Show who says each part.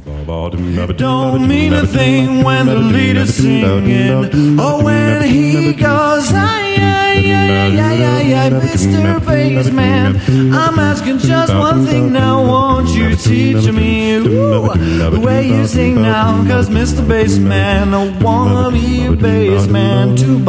Speaker 1: Don't mean a thing when the leader's singing, or when he goes, Mr. Bassman. I'm asking just one thing now, won't you teach me the way you sing now? Cause Mr. Bassman, I wanna be a bassman too.